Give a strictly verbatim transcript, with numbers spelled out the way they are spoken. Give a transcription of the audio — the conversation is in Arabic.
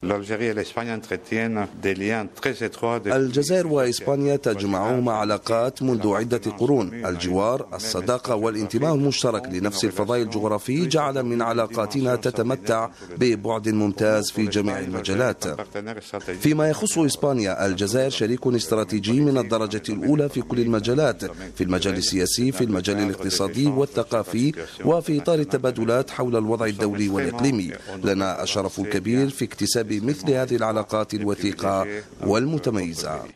الجزائر وإسبانيا تجمعهما علاقات منذ عدة قرون. الجوار، الصداقة والانتماء المشترك لنفس الفضاء الجغرافي جعل من علاقاتنا تتمتع ببعد ممتاز في جميع المجالات. فيما يخص إسبانيا، الجزائر شريك استراتيجي من الدرجة الأولى في كل المجالات، في المجال السياسي، في المجال الاقتصادي والثقافي، وفي إطار التبادلات حول الوضع الدولي والإقليمي. لنا الشرف الكبير في اكتساب مثل هذه العلاقات الوثيقة والمتميزة.